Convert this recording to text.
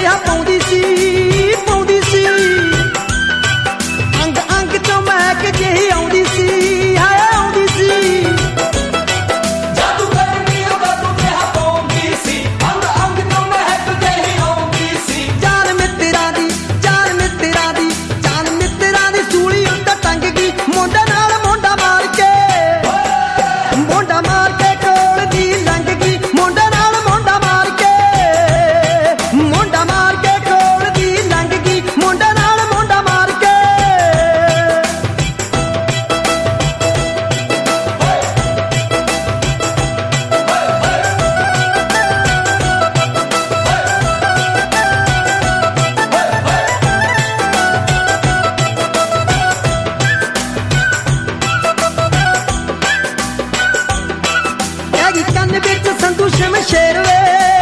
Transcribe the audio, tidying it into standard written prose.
ਜਿਹਾ ਪਾਉਂਦੀ ਸੀ ਅੰਗ ਅੰਗ ਚੋਂ ਮਹਿਕ ਜਿਹੀ ਆਉਂਦੀ ਸੀ ਹਾਏ ਆਉਂਦੀ ਸੀ ਜਾਦੂ ਕਰਨੀ ਜਾਦੂ ਜਿਹਾ ਪਾਉਂਦੀ ਸੀ ਅੰਗ ਅੰਗ ਚੋਂ ਮਹਿਕ ਜਿਹੀ ਆਉਂਦੀ ਸੀ ਜਾਨ ਮਿੱਤਰਾਂ ਦੀ ਸੂਲੀ ਉੱਤੇ ਟੰਗ ਗਈ ਮੁੰਡੇ ਨਾਲ ਮੁੰਡਾ ਮਾਰ ਕੇ ਕੋਲ ਦੀ ਲੰਘ ਗਈ ਮੁੰਡੇ ਨਾਲ ਮੁੰਡਾ ਮਾਰ ਕੇ ਕੋਲ ਦੀ ਲੰਘ ਗਈ ਮੁੰਡੇ ਨਾਲ ਮੁੰਡਾ ਮਾਰ ਕੇ ਕੰਨ ਵਿੱਚ ਸੰਧੂ ਸ਼ਮਸ਼ੇਰ ਵੇ